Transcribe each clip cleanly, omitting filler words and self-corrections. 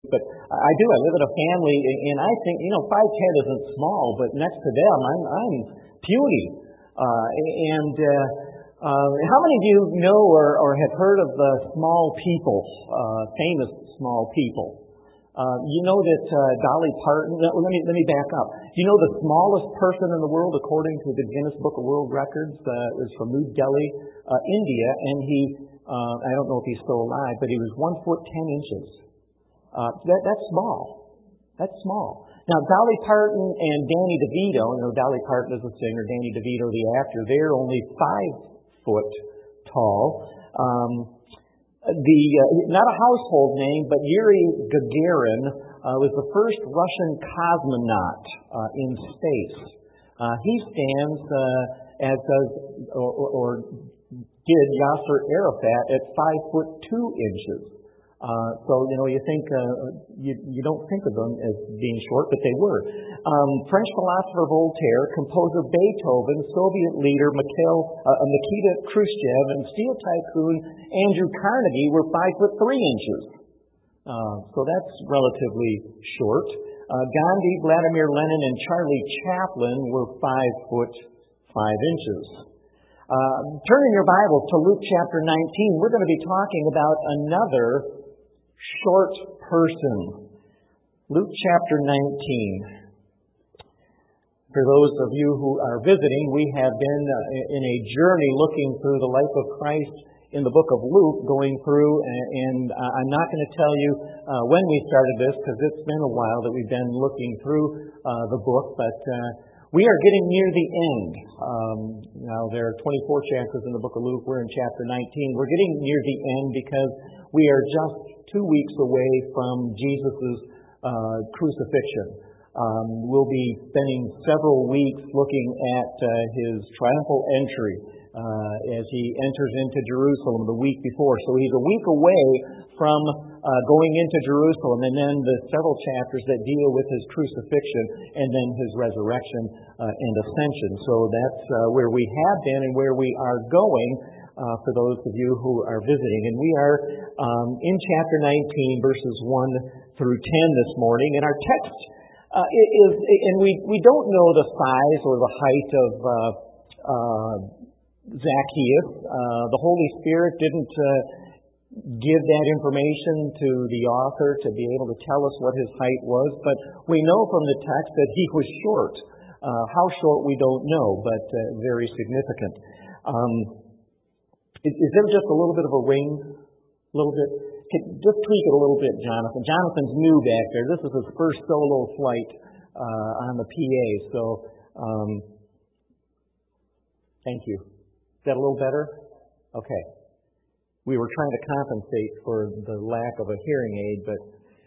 But I do. I live in a family, and I think 5'10" isn't small, but next to them, I'm puny. How many of you know or have heard of the small people, famous small people? You know that Dolly Parton. Let me back up. You know the smallest person in the world, according to the Guinness Book of World Records, is from New Delhi, India, and he. I don't know if he's still alive, but he was 1 foot 10 inches. That's small. That's small. Now, Dolly Parton and Danny DeVito, Dolly Parton is the singer, Danny DeVito the actor, they're only 5 foot tall. Not a household name, but Yuri Gagarin was the first Russian cosmonaut in space. He stands, as does or did Yasser Arafat, at 5 foot 2 inches. So you think you don't think of them as being short, but they were. French philosopher Voltaire, composer Beethoven, Soviet leader Nikita Khrushchev, and steel tycoon Andrew Carnegie were 5 foot 3 inches. So that's relatively short. Gandhi, Vladimir Lenin, and Charlie Chaplin were 5 foot 5 inches. Turn in your Bibles to Luke chapter 19. We're going to be talking about another short person. Luke chapter 19. For those of you who are visiting, we have been in a journey looking through the life of Christ in the book of Luke, going through, and I'm not going to tell you when we started this, because it's been a while that we've been looking through the book, but we are getting near the end. Now, there are 24 chapters in the book of Luke. We're in chapter 19. We're getting near the end because we are just 2 weeks away from Jesus' crucifixion. We'll be spending several weeks looking at his triumphal entry as he enters into Jerusalem the week before. So he's a week away from going into Jerusalem, and then the several chapters that deal with his crucifixion and then his resurrection and ascension. So that's where we have been and where we are going for those of you who are visiting. And we are in chapter 19, verses 1 through 10 this morning. And our text is, and we don't know the size or the height of Zacchaeus. The Holy Spirit didn't give that information to the author to be able to tell us what his height was, but we know from the text that he was short. How short we don't know, but very significant. Is there just a little bit of a ring? A little bit? Just tweak it a little bit, Jonathan. Jonathan's new back there. This is his first solo flight on the PA, so thank you. Is that a little better? Okay. We were trying to compensate for the lack of a hearing aid, but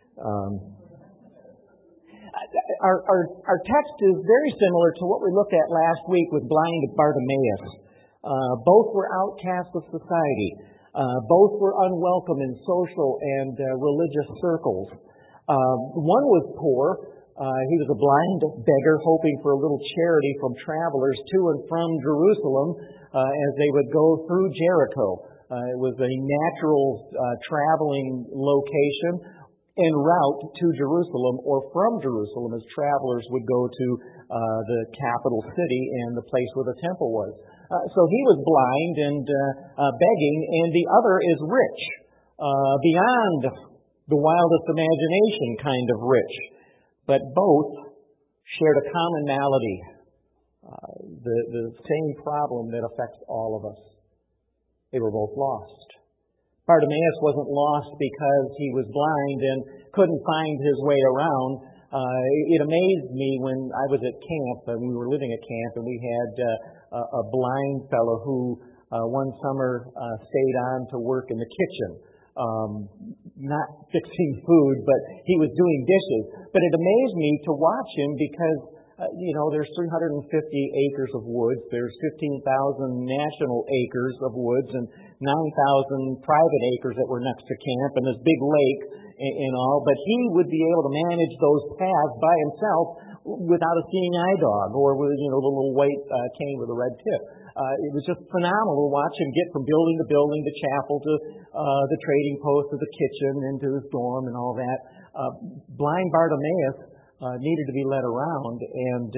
our text is very similar to what we looked at last week with blind Bartimaeus. Both were outcasts of society. Both were unwelcome in social and religious circles. One was poor. He was a blind beggar hoping for a little charity from travelers to and from Jerusalem as they would go through Jericho. It was a natural traveling location en route to Jerusalem or from Jerusalem as travelers would go to the capital city and the place where the temple was. So he was blind and begging, and the other is rich, beyond the wildest imagination kind of rich. But both shared a commonality, the same problem that affects all of us. They were both lost. Bartimaeus wasn't lost because he was blind and couldn't find his way around. It amazed me when I was at camp, and we were living at camp, and we had a blind fellow who one summer stayed on to work in the kitchen. Not fixing food, but he was doing dishes. But it amazed me to watch him because there's 350 acres of woods. There's 15,000 national acres of woods and 9,000 private acres that were next to camp and this big lake and all. But he would be able to manage those paths by himself without a seeing eye dog or with the little white cane with a red tip. It was just phenomenal to watch him get from building to building, to chapel, to the trading post, to the kitchen, into his dorm and all that. blind Bartimaeus needed to be led around, and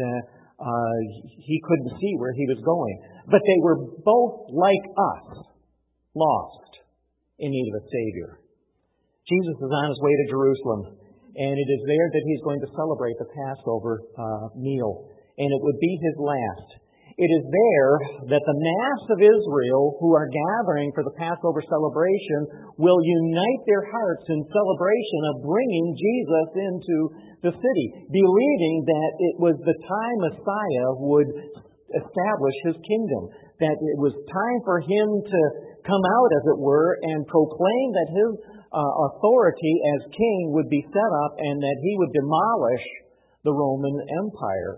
he couldn't see where he was going. But they were both like us, lost, in need of a Savior. Jesus is on his way to Jerusalem, and it is there that he's going to celebrate the Passover meal, and it would be his last. It is there that the mass of Israel who are gathering for the Passover celebration will unite their hearts in celebration of bringing Jesus into the city, believing that it was the time Messiah would establish his kingdom, that it was time for him to come out, as it were, and proclaim that his authority as king would be set up and that he would demolish the Roman Empire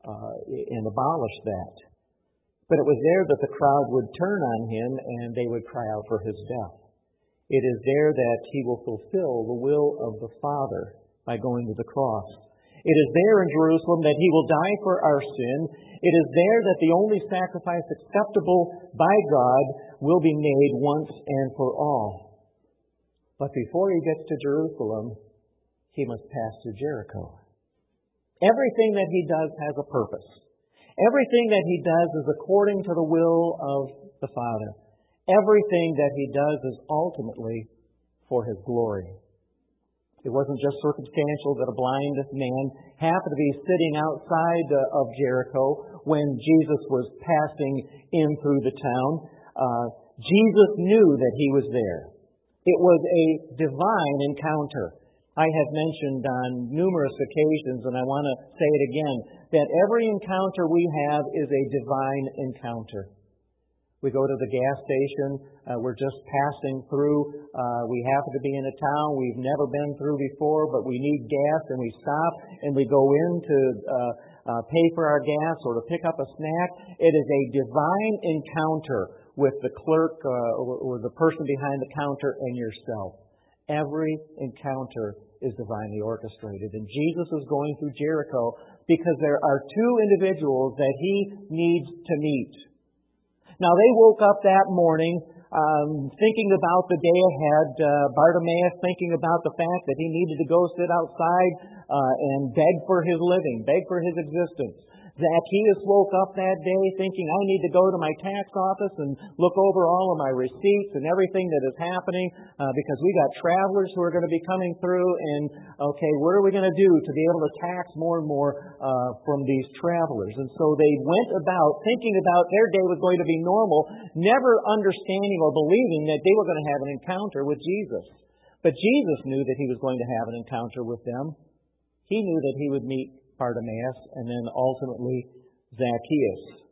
and abolish that. But it was there that the crowd would turn on him and they would cry out for his death. It is there that he will fulfill the will of the Father by going to the cross. It is there in Jerusalem that he will die for our sin. It is there that the only sacrifice acceptable by God will be made once and for all. But before he gets to Jerusalem, he must pass through Jericho. Everything that he does has a purpose. Everything that he does is according to the will of the Father. Everything that he does is ultimately for his glory. It wasn't just circumstantial that a blind man happened to be sitting outside of Jericho when Jesus was passing in through the town. Jesus knew that he was there. It was a divine encounter. I have mentioned on numerous occasions, and I want to say it again, that every encounter we have is a divine encounter. We go to the gas station, we're just passing through, we happen to be in a town we've never been through before, but we need gas, and we stop and we go in to pay for our gas or to pick up a snack. It is a divine encounter with the clerk or the person behind the counter and yourself. Every encounter is divinely orchestrated. And Jesus is going through Jericho because there are two individuals that he needs to meet. Now, they woke up that morning thinking about the day ahead. Bartimaeus thinking about the fact that he needed to go sit outside and beg for his living, beg for his existence. Zacchaeus woke up that day thinking, I need to go to my tax office and look over all of my receipts and everything that is happening because we got travelers who are going to be coming through, and okay, what are we going to do to be able to tax more and more from these travelers? And so they went about thinking about their day was going to be normal, never understanding or believing that they were going to have an encounter with Jesus. But Jesus knew that he was going to have an encounter with them. He knew that he would meet Bartimaeus, and then ultimately Zacchaeus.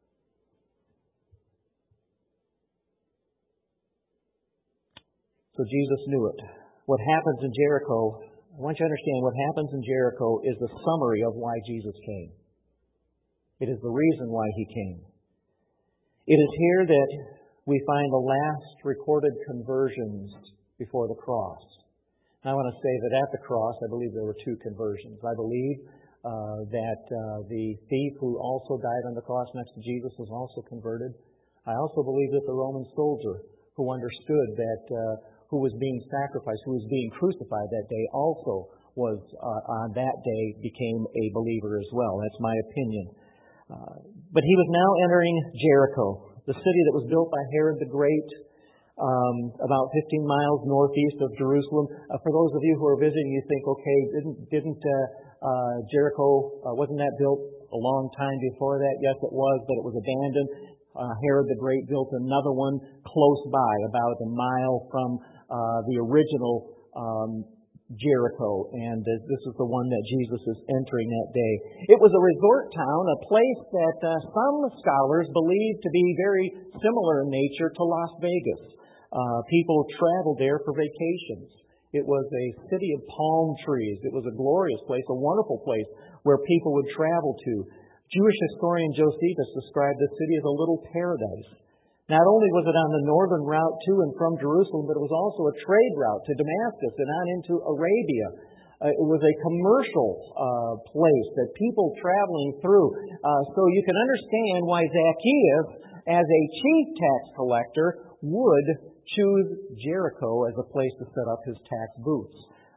So Jesus knew it. What happens in Jericho, I want you to understand, what happens in Jericho is the summary of why Jesus came. It is the reason why he came. It is here that we find the last recorded conversions before the cross. And I want to say that at the cross, I believe there were two conversions. I believe that the thief who also died on the cross next to Jesus was also converted. I also believe that the Roman soldier who understood that who was being sacrificed, who was being crucified that day, also was on that day became a believer as well. That's my opinion. But he was now entering Jericho, the city that was built by Herod the Great, about 15 miles northeast of Jerusalem. For those of you who are visiting, you think, okay, didn't Jericho, wasn't that built a long time before that? Yes, it was, but it was abandoned. Herod the Great built another one close by, about a mile from the original Jericho, and this is the one that Jesus is entering that day. It was a resort town, a place that some scholars believe to be very similar in nature to Las Vegas. People traveled there for vacations. It was a city of palm trees. It was a glorious place, a wonderful place where people would travel to. Jewish historian Josephus described the city as a little paradise. Not only was it on the northern route to and from Jerusalem, but it was also a trade route to Damascus and on into Arabia. It was a commercial place that people traveling through. So you can understand why Zacchaeus, as a chief tax collector, would choose Jericho as a place to set up his tax booths.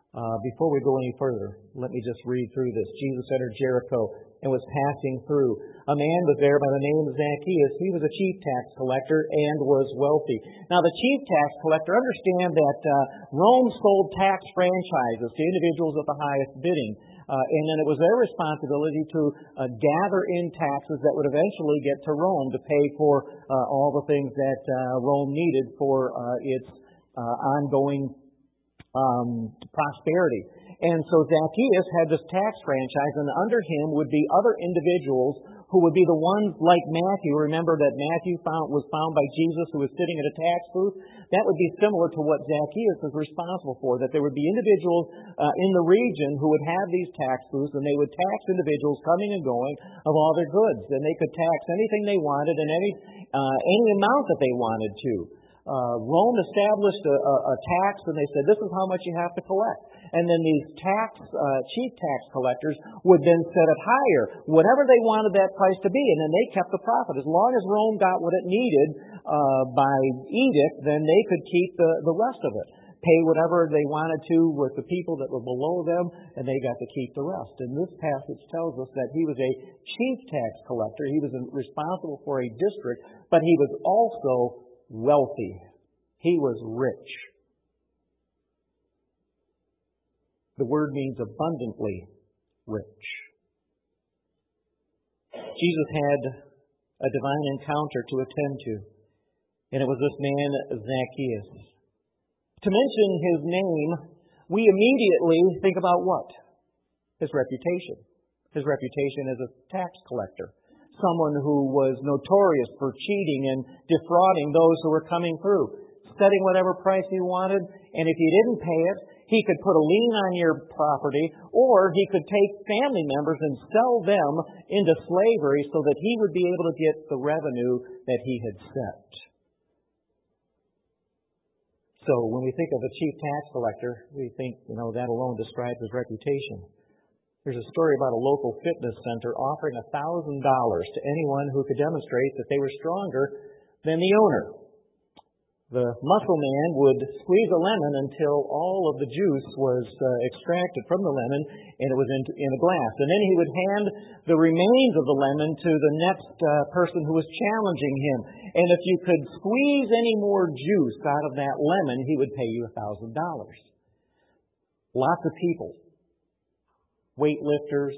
Before we go any further, let me just read through this. Jesus entered Jericho and was passing through. A man was there by the name of Zacchaeus. He was a chief tax collector and was wealthy. Now, the chief tax collector, understand that Rome sold tax franchises to individuals at the highest bidding. And then it was their responsibility to gather in taxes that would eventually get to Rome to pay for all the things that Rome needed for its ongoing prosperity. And so Zacchaeus had this tax franchise, and under him would be other individuals who would be the ones like Matthew. Remember that Matthew was found by Jesus who was sitting at a tax booth? That would be similar to what Zacchaeus is responsible for, that there would be individuals in the region who would have these tax booths, and they would tax individuals coming and going of all their goods. And they could tax anything they wanted and any amount that they wanted to. Rome established a tax, and they said, this is how much you have to collect. And then these chief tax collectors would then set it higher, whatever they wanted that price to be, and then they kept the profit. As long as Rome got what it needed by edict, then they could keep the rest of it. Pay whatever they wanted to with the people that were below them, and they got to keep the rest. And this passage tells us that he was a chief tax collector. He was responsible for a district, but he was also wealthy. He was rich. The word means abundantly rich. Jesus had a divine encounter to attend to, and it was this man, Zacchaeus. To mention his name, we immediately think about what? His reputation. His reputation as a tax collector. Someone who was notorious for cheating and defrauding those who were coming through, setting whatever price he wanted, and if you didn't pay it, he could put a lien on your property, or he could take family members and sell them into slavery so that he would be able to get the revenue that he had set. So when we think of a chief tax collector, we think, that alone describes his reputation. There's a story about a local fitness center offering $1,000 to anyone who could demonstrate that they were stronger than the owner. The muscle man would squeeze a lemon until all of the juice was extracted from the lemon, and it was in a glass. And then he would hand the remains of the lemon to the next person who was challenging him. And if you could squeeze any more juice out of that lemon, he would pay you $1,000. Lots of people, weightlifters,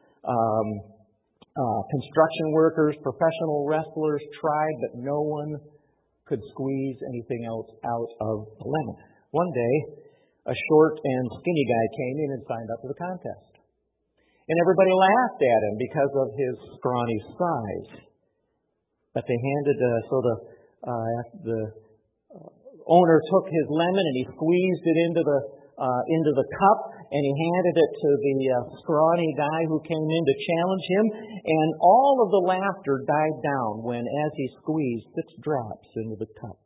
construction workers, professional wrestlers tried, but no one could squeeze anything else out of the lemon. One day, a short and skinny guy came in and signed up for the contest. And everybody laughed at him because of his scrawny size. But they handed, the owner took his lemon and he squeezed it into the cup, and he handed it to the scrawny guy who came in to challenge him, and all of the laughter died down when, as he squeezed 6 drops into the cup.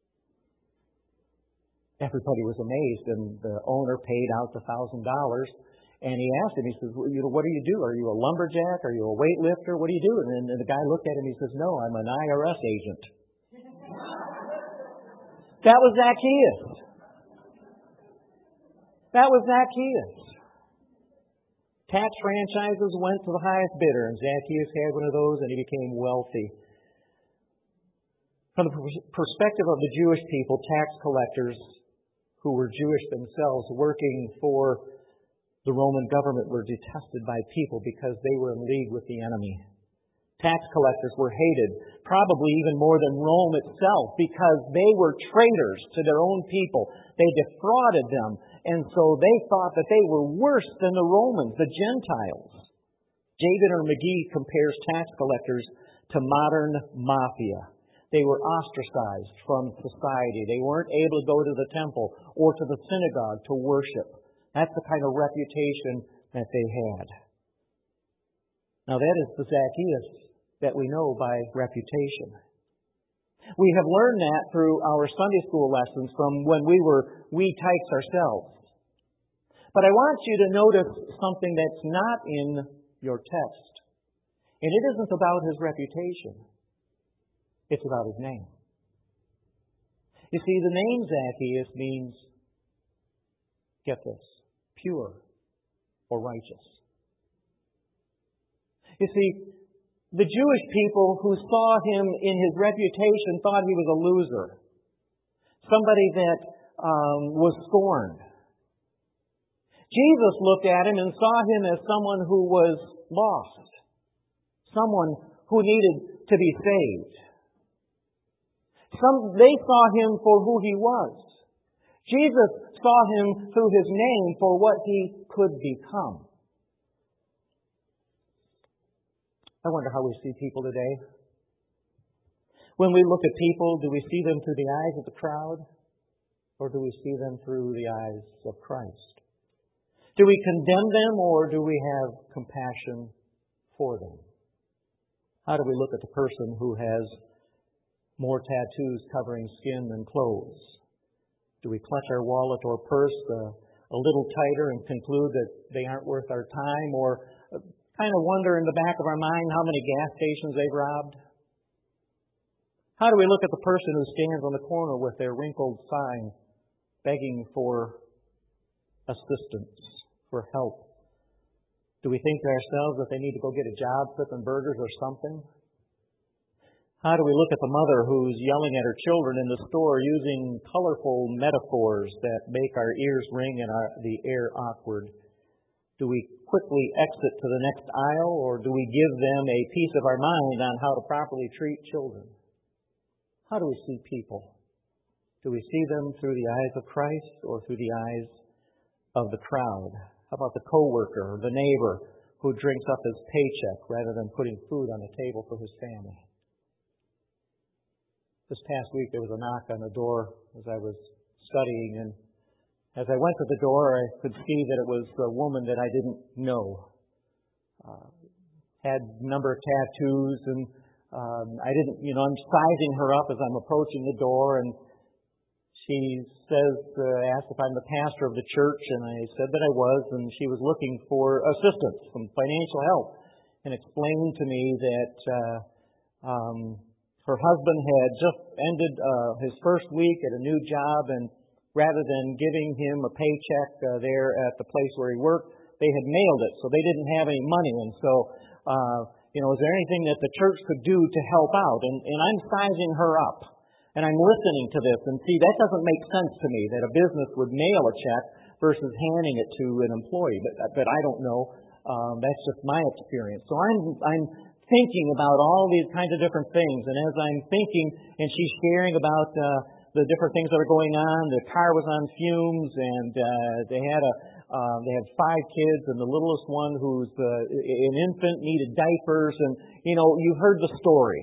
Everybody was amazed, and the owner paid out the $1,000, and he asked him, he says, what do you do? Are you a lumberjack? Are you a weightlifter? What do you do? And then the guy looked at him, he says, no, I'm an IRS agent. That was Zacchaeus. That was Zacchaeus. Tax franchises went to the highest bidder, and Zacchaeus had one of those, and he became wealthy. From the perspective of the Jewish people, tax collectors who were Jewish themselves working for the Roman government were detested by people because they were in league with the enemy. Tax collectors were hated, probably even more than Rome itself, because they were traitors to their own people. They defrauded them, and so they thought that they were worse than the Romans, the Gentiles. David or McGee compares tax collectors to modern mafia. They were ostracized from society. They weren't able to go to the temple or to the synagogue to worship. That's the kind of reputation that they had. Now that is the Zacchaeus that we know by reputation. We have learned that through our Sunday school lessons from when we were wee tykes ourselves. But I want you to notice something that's not in your text. And it isn't about his reputation. It's about his name. You see, the name Zacchaeus means, get this, pure, or righteous. You see, the Jewish people who saw him in his reputation thought he was a loser, somebody that was scorned. Jesus looked at him and saw him as someone who was lost, someone who needed to be saved. They saw him for who he was. Jesus saw him through his name for what he could become. I wonder how we see people today. When we look at people, do we see them through the eyes of the crowd, or do we see them through the eyes of Christ? Do we condemn them, or do we have compassion for them? How do we look at the person who has more tattoos covering skin than clothes? Do we clutch our wallet or purse a little tighter and conclude that they aren't worth our time, or kind of wonder in the back of our mind how many gas stations they've robbed? How do we look at the person who stands on the corner with their wrinkled sign begging for assistance, for help? Do we think to ourselves that they need to go get a job flipping burgers or something? How do we look at the mother who's yelling at her children in the store using colorful metaphors that make our ears ring and the air awkward? Do we quickly exit to the next aisle, or do we give them a piece of our mind on how to properly treat children? How do we see people? Do we see them through the eyes of Christ or through the eyes of the crowd? How about the coworker or the neighbor who drinks up his paycheck rather than putting food on the table for his family? This past week there was a knock on the door as I was studying, and as I went to the door I could see that it was a woman that I didn't know. Had a number of tattoos, and I didn't, I'm sizing her up as I'm approaching the door, and she asked if I'm the pastor of the church, and I said that I was, and she was looking for assistance, some financial help, and explained to me that her husband had just ended his first week at a new job, and rather than giving him a paycheck there at the place where he worked, they had mailed it, so they didn't have any money. And so, is there anything that the church could do to help out? And I'm sizing her up, and I'm listening to this, and see, that doesn't make sense to me, that a business would mail a check versus handing it to an employee. But I don't know. That's just my experience. So I'm thinking about all these kinds of different things, and as I'm thinking, and she's sharing about the different things that are going on. The car was on fumes, and they had 5 kids, and the littlest one, who's an infant, needed diapers, and you heard the story.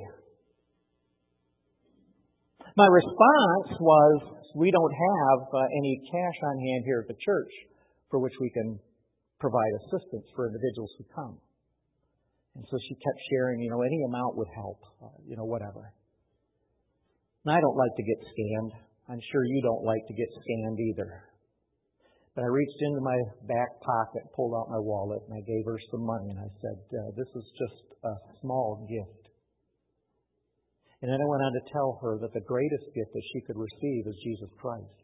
My response was, we don't have any cash on hand here at the church for which we can provide assistance for individuals who come. And so she kept sharing, any amount would help, whatever. And I don't like to get scammed. I'm sure you don't like to get scammed either. But I reached into my back pocket, pulled out my wallet, and I gave her some money. And I said, this is just a small gift. And then I went on to tell her that the greatest gift that she could receive is Jesus Christ.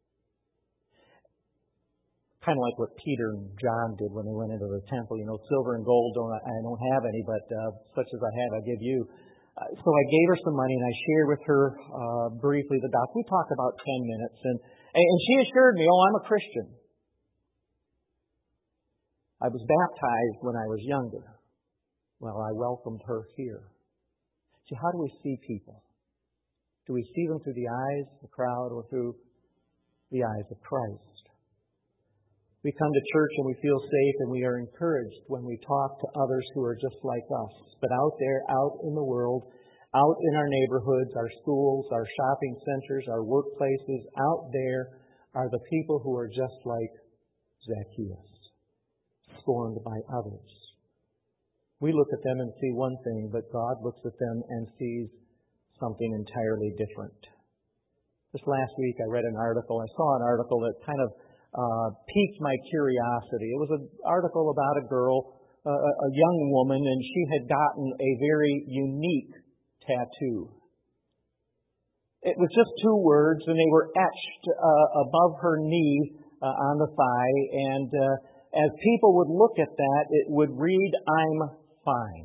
Kind of like what Peter and John did when they went into the temple. Silver and gold I don't have any, but such as I have, I give you. So I gave her some money, and I shared with her briefly the doc. We talked about 10 minutes, and she assured me, I'm a Christian. I was baptized when I was younger. Well, I welcomed her here. See, how do we see people? Do we see them through the eyes of the crowd or through the eyes of Christ? We come to church and we feel safe and we are encouraged when we talk to others who are just like us. But out there, out in the world, out in our neighborhoods, our schools, our shopping centers, our workplaces, out there are the people who are just like Zacchaeus, scorned by others. We look at them and see one thing, but God looks at them and sees something entirely different. This last week I read an article. I saw an article that kind of piqued my curiosity. It was an article about a girl, a young woman, and she had gotten a very unique tattoo. It was just 2 words, and they were etched above her knee on the thigh, and as people would look at that, it would read, "I'm fine."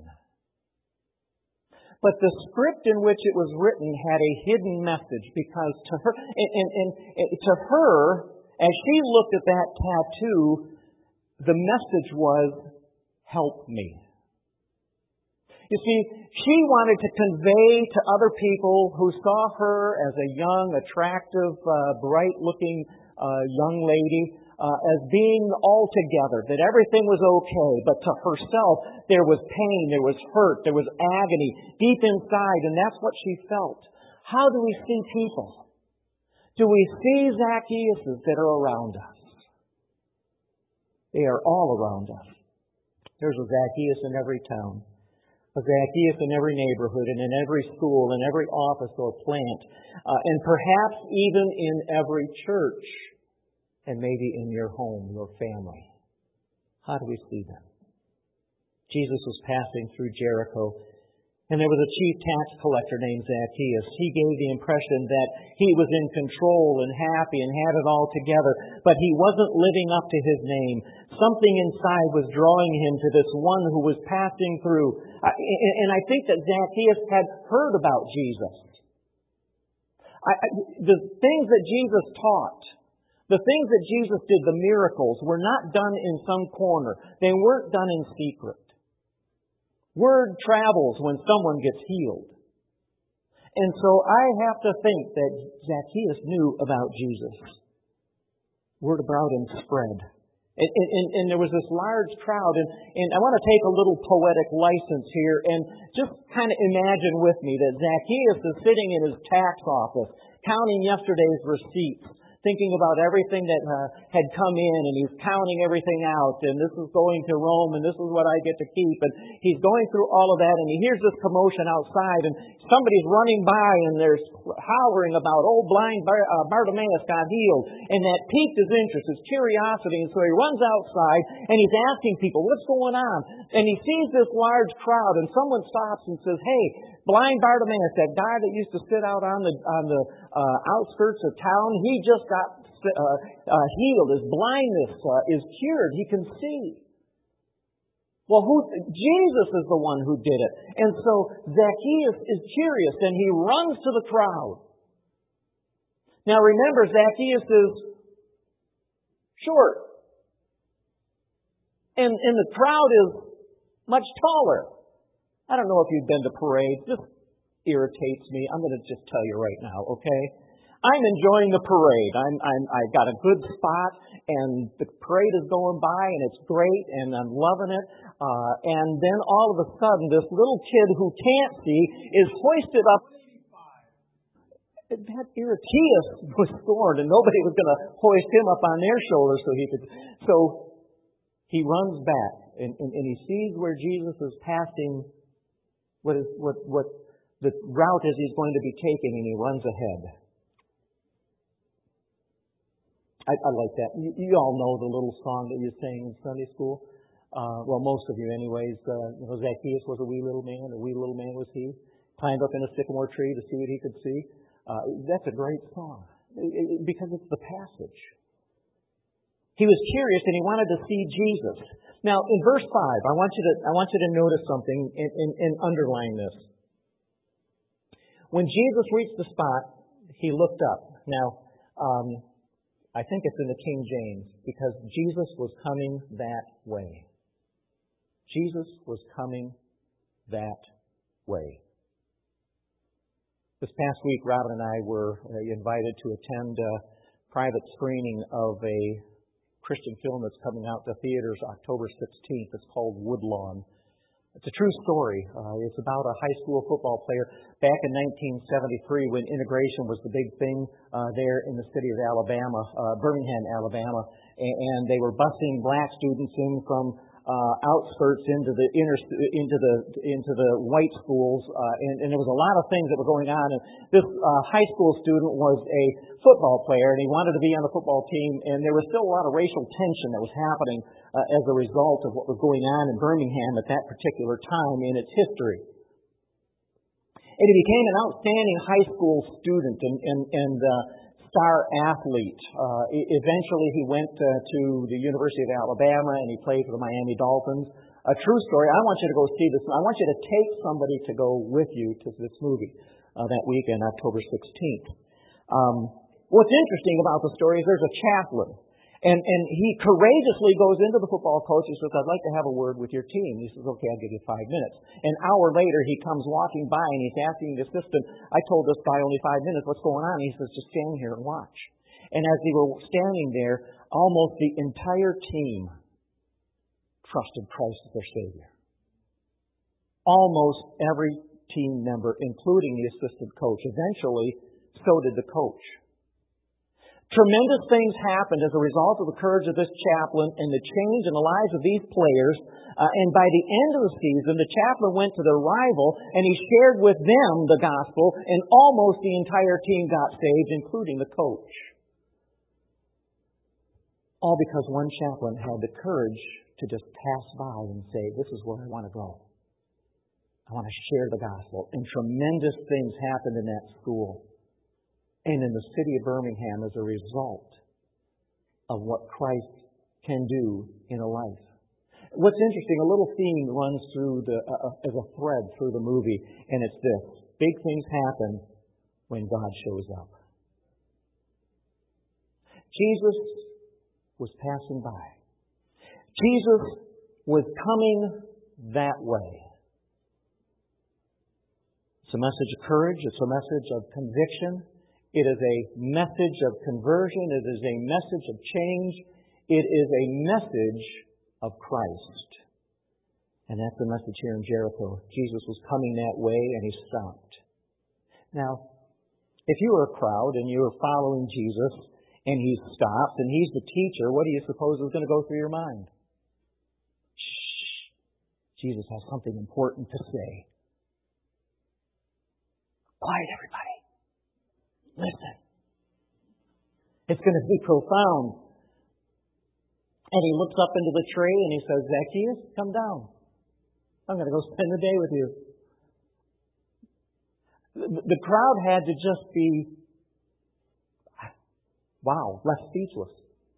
But the script in which it was written had a hidden message, because to her, and to her, as she looked at that tattoo, the message was, "Help me." You see, she wanted to convey to other people who saw her as a young, attractive, bright-looking young lady as being all together, that everything was okay. But to herself, there was pain, there was hurt, there was agony deep inside, and that's what she felt. How do we see people? Do we see Zacchaeuses that are around us? They are all around us. There's a Zacchaeus in every town, a Zacchaeus in every neighborhood, and in every school, in every office or plant, and perhaps even in every church, and maybe in your home, your family. How do we see them? Jesus was passing through Jericho, and there was a chief tax collector named Zacchaeus. He gave the impression that he was in control and happy and had it all together, but he wasn't living up to his name. Something inside was drawing him to this one who was passing through. And I think that Zacchaeus had heard about Jesus. The things that Jesus taught, the things that Jesus did, the miracles, were not done in some corner. They weren't done in secret. Word travels when someone gets healed. And so I have to think that Zacchaeus knew about Jesus. Word about him spread. And there was this large crowd. And I want to take a little poetic license here and just kind of imagine with me that Zacchaeus is sitting in his tax office, counting yesterday's receipts, thinking about everything that had come in, and he's counting everything out, and this is going to Rome, and this is what I get to keep, and he's going through all of that, and he hears this commotion outside, and somebody's running by, and there's hollering about, "Oh, blind Bartimaeus got healed," and that piqued his interest, his curiosity, and so he runs outside, and he's asking people, "What's going on?" And he sees this large crowd, and someone stops and says, "Hey, blind Bartimaeus, that guy that used to sit out on the outskirts of town, he just got healed. His blindness is cured. He can see." Well, Jesus is the one who did it. And so Zacchaeus is curious, and he runs to the crowd. Now remember, Zacchaeus is short. And the crowd is much taller. I don't know if you've been to parades. This irritates me. I'm going to just tell you right now, okay? I'm enjoying the parade. I've got a good spot, and the parade is going by, and it's great, and I'm loving it. And then all of a sudden, this little kid who can't see is hoisted up. That Zacchaeus was scorned, and nobody was going to hoist him up on their shoulders so he could. So he runs back, and he sees where Jesus is passing. What the route is he's going to be taking, and he runs ahead. I like that. You all know the little song that you sang in Sunday school. Well, most of you anyways. Zacchaeus was a wee little man was he. Climbed up in a sycamore tree to see what he could see. That's a great song because it's the passage. He was curious and he wanted to see Jesus. Now, in verse 5, I want you to notice something and underline this. When Jesus reached the spot, he looked up. Now, I think it's in the King James, because Jesus was coming that way. Jesus was coming that way. This past week, Robin and I were invited to attend a private screening of a Christian film that's coming out to theaters October 16th. It's called Woodlawn. It's a true story. It's about a high school football player back in 1973 when integration was the big thing there in the city of Alabama, Birmingham, Alabama, and they were busing black students in from outskirts into the white schools, and there was a lot of things that were going on. And this high school student was a football player, and he wanted to be on the football team, and there was still a lot of racial tension that was happening as a result of what was going on in Birmingham at that particular time in its history. And he became an outstanding high school student and star athlete. Eventually, he went to the University of Alabama, and he played for the Miami Dolphins. A true story. I want you to go see this. I want you to take somebody to go with you to this movie that weekend, October 16th. What's interesting about the story is there's a chaplain. And he courageously goes into the football coach and says, I'd like to have a word with your team. He says, okay, I'll give you 5 minutes. An hour later, he comes walking by and he's asking the assistant, I told this guy only 5 minutes, what's going on? He says, just stand here and watch. And as they were standing there, almost the entire team trusted Christ as their Savior. Almost every team member, including the assistant coach. Eventually, so did the coach. Tremendous things happened as a result of the courage of this chaplain and the change in the lives of these players. And by the end of the season, the chaplain went to their rival and he shared with them the gospel, and almost the entire team got saved, including the coach. All because one chaplain had the courage to just pass by and say, this is where I want to go. I want to share the gospel. And tremendous things happened in that school and in the city of Birmingham as a result of what Christ can do in a life. What's interesting, a little theme runs through as a thread through the movie, and it's this. Big things happen when God shows up. Jesus was passing by. Jesus was coming that way. It's a message of courage. It's a message of conviction. It is a message of conversion. It is a message of change. It is a message of Christ. And that's the message here in Jericho. Jesus was coming that way and he stopped. Now, if you were a crowd and you were following Jesus and he stops and he's the teacher, what do you suppose is going to go through your mind? Shh. Jesus has something important to say. Quiet, everybody. Listen. It's going to be profound. And he looks up into the tree and he says, Zacchaeus, come down. I'm going to go spend the day with you. The crowd had to just be, left speechless.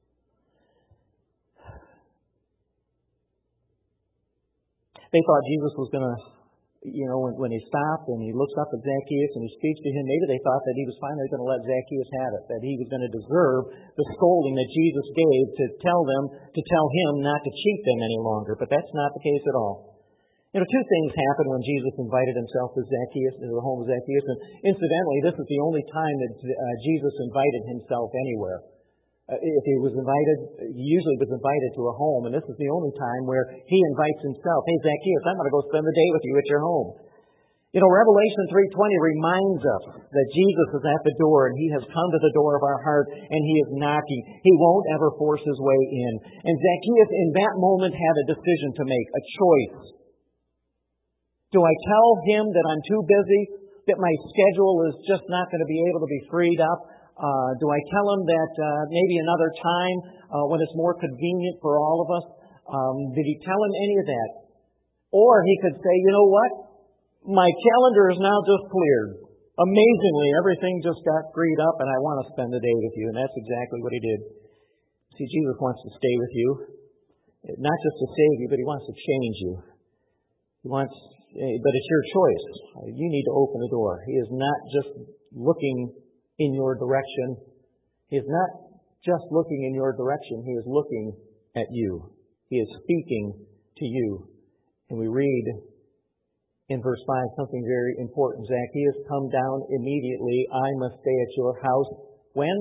They thought Jesus was going to, when he stopped and he looks up at Zacchaeus and he speaks to him, maybe they thought that he was finally going to let Zacchaeus have it, that he was going to deserve the scolding that Jesus gave to tell him not to cheat them any longer. But that's not the case at all. Two things happened when Jesus invited himself to the home of Zacchaeus. And incidentally, this is the only time that Jesus invited himself anywhere. If he was invited, he usually was invited to a home, and this is the only time where he invites himself. Hey, Zacchaeus, I'm going to go spend the day with you at your home. Revelation 3:20 reminds us that Jesus is at the door, and he has come to the door of our heart, and he is knocking. He won't ever force his way in. And Zacchaeus, in that moment, had a decision to make, a choice. Do I tell him that I'm too busy, that my schedule is just not going to be able to be freed up? Do I tell him that maybe another time when it's more convenient for all of us? Did he tell him any of that? Or he could say, you know what? My calendar is now just cleared. Amazingly, everything just got freed up and I want to spend the day with you. And that's exactly what he did. See, Jesus wants to stay with you. Not just to save you, but he wants to change you. But it's your choice. You need to open the door. He is not just looking in your direction. He is not just looking in your direction. He is looking at you. He is speaking to you. And we read in verse 5 something very important. Zacchaeus, come down immediately. I must stay at your house. When?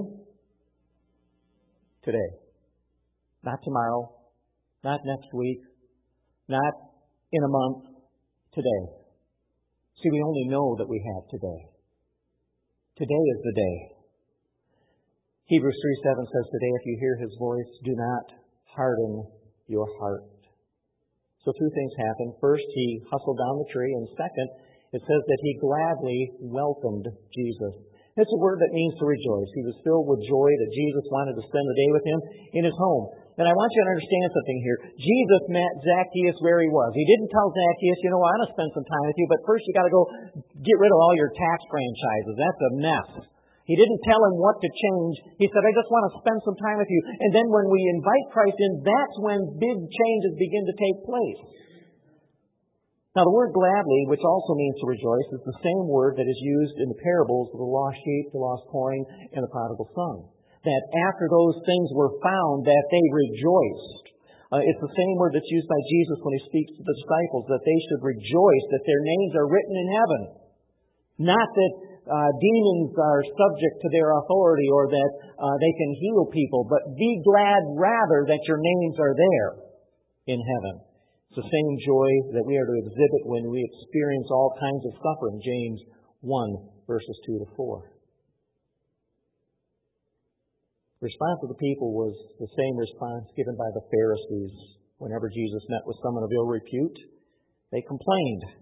Today. Not tomorrow. Not next week. Not in a month. Today. See, we only know that we have today. Today is the day. Hebrews 3:7 says, today if you hear his voice, do not harden your heart. So two things happened. First, he hustled down the tree. And second, it says that he gladly welcomed Jesus. It's a word that means to rejoice. He was filled with joy that Jesus wanted to spend the day with him in his home. And I want you to understand something here. Jesus met Zacchaeus where he was. He didn't tell Zacchaeus, I want to spend some time with you, but first you got to go get rid of all your tax franchises. That's a mess. He didn't tell him what to change. He said, I just want to spend some time with you. And then when we invite Christ in, that's when big changes begin to take place. Now, the word gladly, which also means to rejoice, is the same word that is used in the parables of the lost sheep, the lost coin, and the prodigal son. That after those things were found, that they rejoiced. It's the same word that's used by Jesus when he speaks to the disciples, that they should rejoice, that their names are written in heaven. Not that demons are subject to their authority or that they can heal people, but be glad rather that your names are there in heaven. It's the same joy that we are to exhibit when we experience all kinds of suffering, James 1, verses 2 to 4. The response of the people was the same response given by the Pharisees whenever Jesus met with someone of ill repute. They complained.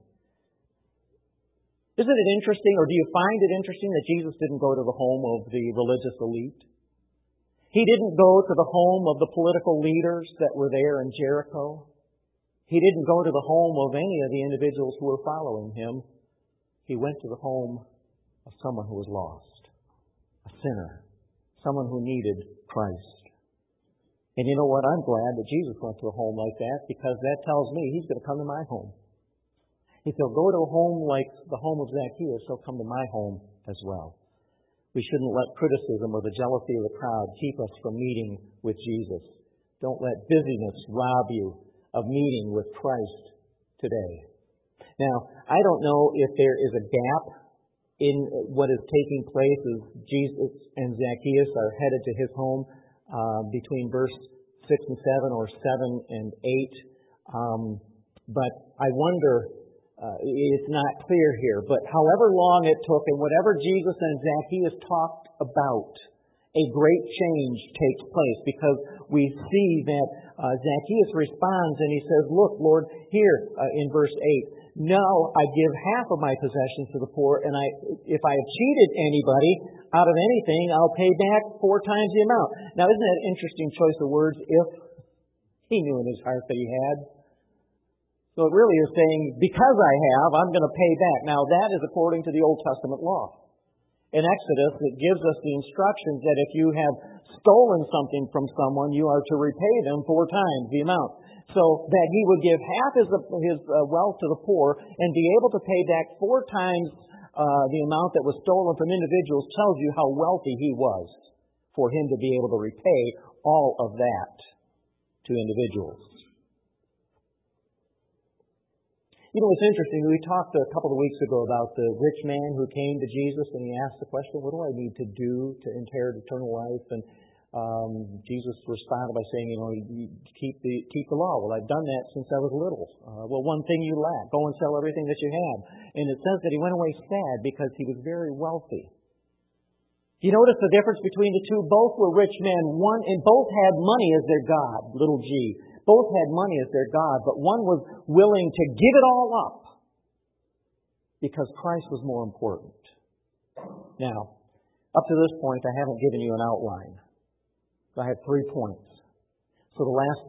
Isn't it interesting, or do you find it interesting, that Jesus didn't go to the home of the religious elite? He didn't go to the home of the political leaders that were there in Jericho. He didn't go to the home of any of the individuals who were following him. He went to the home of someone who was lost, a sinner, someone who needed Christ. And you know what? I'm glad that Jesus went to a home like that, because that tells me he's going to come to my home. If he'll go to a home like the home of Zacchaeus, he'll come to my home as well. We shouldn't let criticism or the jealousy of the crowd keep us from meeting with Jesus. Don't let busyness rob you of meeting with Christ today. Now, I don't know if there is a gap in what is taking place as Jesus and Zacchaeus are headed to his home between verse 6 and 7 or 7 and 8. But I wonder, it's not clear here, but however long it took and whatever Jesus and Zacchaeus talked about, a great change takes place, because we see that Zacchaeus responds and he says, look, Lord, here in verse 8, now I give half of my possessions to the poor, and if I have cheated anybody out of anything, I'll pay back 4 times the amount. Now, isn't that an interesting choice of words? If he knew in his heart that he had. So it really is saying, because I have, I'm going to pay back. Now, that is according to the Old Testament law. In Exodus, it gives us the instructions that if you have stolen something from someone, you are to repay them 4 times the amount. So that he would give half his wealth to the poor and be able to pay back 4 times the amount that was stolen from individuals tells you how wealthy he was for him to be able to repay all of that to individuals. You know, it's interesting. We talked a couple of weeks ago about the rich man who came to Jesus and he asked the question, what do I need to do to inherit eternal life? And Jesus responded by saying, you keep the law. Well, I've done that since I was little. Well, one thing you lack, go and sell everything that you have. And it says that he went away sad because he was very wealthy. You notice the difference between the two? Both were rich men. Both had money as their God, little g. Both had money as their God, but one was willing to give it all up because Christ was more important. Now, up to this point, I haven't given you an outline. I have 3 points. So the last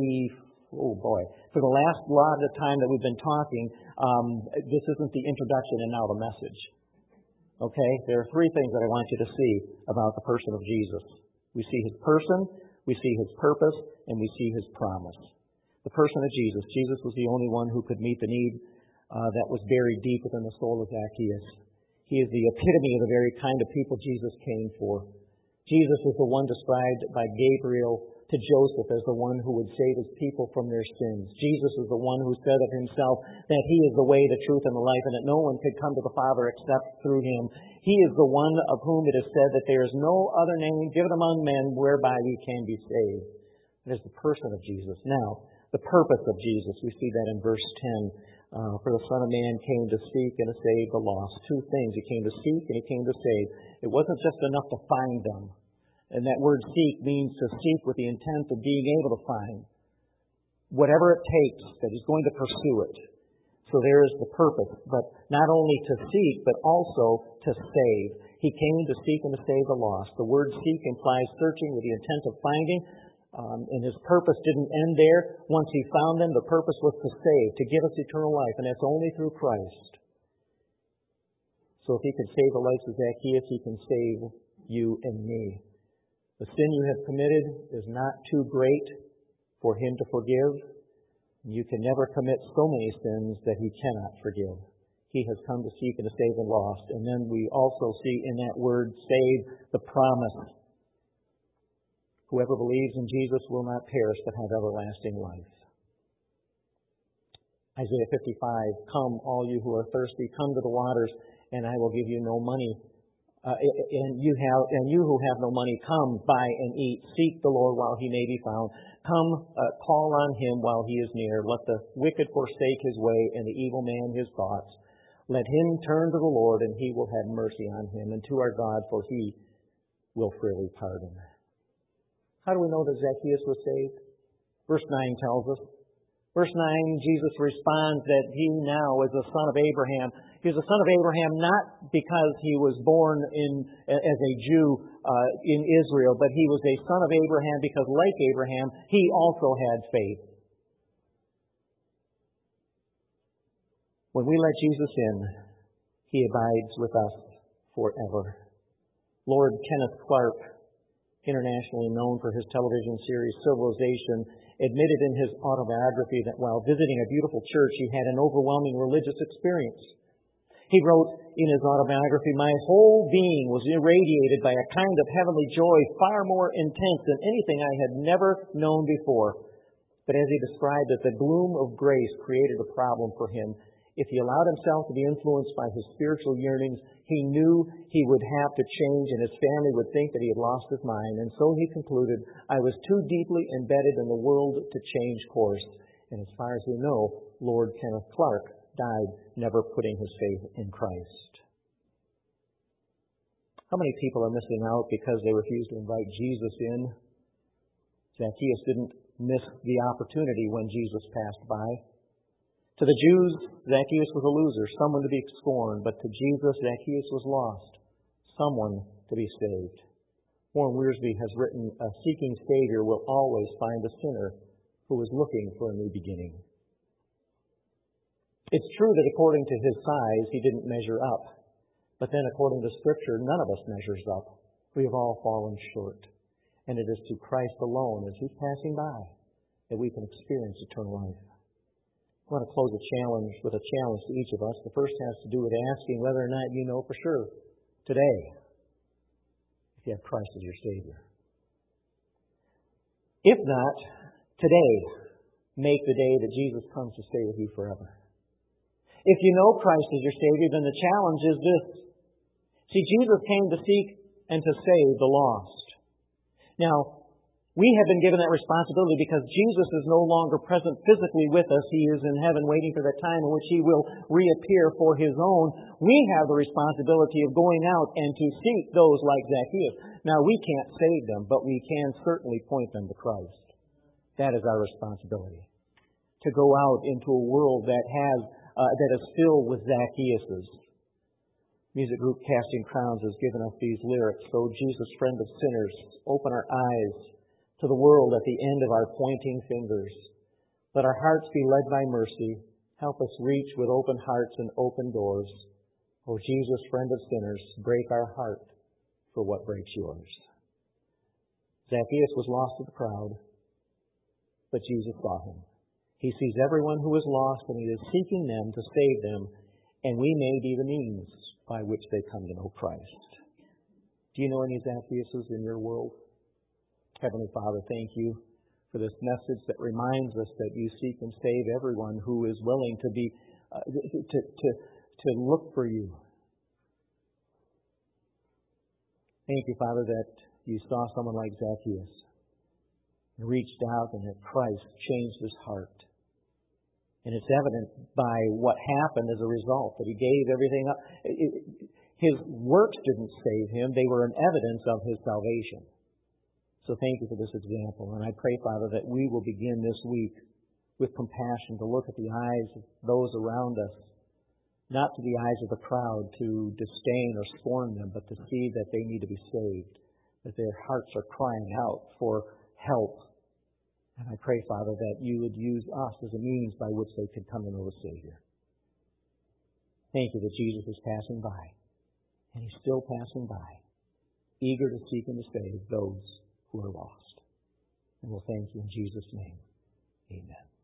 for the last lot of time that we've been talking, this isn't the introduction and now the message. Okay? There are 3 things that I want you to see about the person of Jesus. We see his person, we see his purpose, and we see his promise. The person of Jesus. Jesus was the only one who could meet the need that was buried deep within the soul of Zacchaeus. He is the epitome of the very kind of people Jesus came for. Jesus is the one described by Gabriel to Joseph as the one who would save his people from their sins. Jesus is the one who said of himself that he is the way, the truth, and the life, and that no one could come to the Father except through him. He is the one of whom it is said that there is no other name given among men whereby we can be saved. It is the person of Jesus. Now, the purpose of Jesus, we see that in verse 10. For the Son of Man came to seek and to save the lost. 2 things. He came to seek and he came to save. It wasn't just enough to find them. And that word seek means to seek with the intent of being able to find. Whatever it takes, that he's going to pursue it. So there is the purpose. But not only to seek, but also to save. He came to seek and to save the lost. The word seek implies searching with the intent of finding. And his purpose didn't end there. Once he found them, the purpose was to save, to give us eternal life. And that's only through Christ. So if He can save the likes of Zacchaeus, He can save you and me. The sin you have committed is not too great for Him to forgive. You can never commit so many sins that He cannot forgive. He has come to seek and to save the lost. And then we also see in that word, save, the promise. Whoever believes in Jesus will not perish but have everlasting life. Isaiah 55, come, all you who are thirsty, come to the waters, and I will give you no money. And you who have no money, come, buy and eat. Seek the Lord while He may be found. Come, call on Him while He is near. Let the wicked forsake his way, and the evil man his thoughts. Let him turn to the Lord, and He will have mercy on him, and to our God, for He will freely pardon. How do we know that Zacchaeus was saved? Verse 9 tells us. Verse 9, Jesus responds that he now is a son of Abraham. He was a son of Abraham not because he was born as a Jew in Israel, but he was a son of Abraham because, like Abraham, he also had faith. When we let Jesus in, He abides with us forever. Lord Kenneth Clark, internationally known for his television series Civilization, admitted in his autobiography that while visiting a beautiful church, he had an overwhelming religious experience. He wrote in his autobiography, my whole being was irradiated by a kind of heavenly joy far more intense than anything I had never known before. But as he described it, the gloom of grace created a problem for him. If he allowed himself to be influenced by his spiritual yearnings, he knew he would have to change, and his family would think that he had lost his mind. And so he concluded, I was too deeply embedded in the world to change course. And as far as we know, Lord Kenneth Clark died never putting his faith in Christ. How many people are missing out because they refused to invite Jesus in? Zacchaeus didn't miss the opportunity when Jesus passed by. To the Jews, Zacchaeus was a loser, someone to be scorned. But to Jesus, Zacchaeus was lost, someone to be saved. Warren Wiersbe has written, a seeking Savior will always find a sinner who is looking for a new beginning. It's true that according to his size, he didn't measure up. But then according to Scripture, none of us measures up. We have all fallen short. And it is through Christ alone, as He's passing by, that we can experience eternal life. I want to close with a challenge to each of us. The first has to do with asking whether or not you know for sure today if you have Christ as your Savior. If not, today, make the day that Jesus comes to stay with you forever. If you know Christ as your Savior, then the challenge is this. See, Jesus came to seek and to save the lost. Now, we have been given that responsibility because Jesus is no longer present physically with us. He is in heaven waiting for that time in which He will reappear for His own. We have the responsibility of going out and to seek those like Zacchaeus. Now, we can't save them, but we can certainly point them to Christ. That is our responsibility. To go out into a world that is filled with Zacchaeuses. Music group Casting Crowns has given us these lyrics. So, Jesus, friend of sinners, open our eyes to the world at the end of our pointing fingers. Let our hearts be led by mercy. Help us reach with open hearts and open doors. O Jesus, friend of sinners, break our heart for what breaks yours. Zacchaeus was lost to the crowd, but Jesus saw him. He sees everyone who is lost, and He is seeking them to save them, and we may be the means by which they come to know Christ. Do you know any Zacchaeuses in your world? Heavenly Father, thank You for this message that reminds us that You seek and save everyone who is willing to be to look for You. Thank You, Father, that You saw someone like Zacchaeus and reached out, and that Christ changed his heart. And it's evident by what happened as a result, that he gave everything up. His works didn't save him. They were an evidence of his salvation. So thank You for this example. And I pray, Father, that we will begin this week with compassion to look at the eyes of those around us, not to the eyes of the crowd to disdain or scorn them, but to see that they need to be saved, that their hearts are crying out for help. And I pray, Father, that You would use us as a means by which they could come to know the Savior. Thank You that Jesus is passing by. And He's still passing by, eager to seek and to save those who are lost. And we'll thank You in Jesus' name. Amen.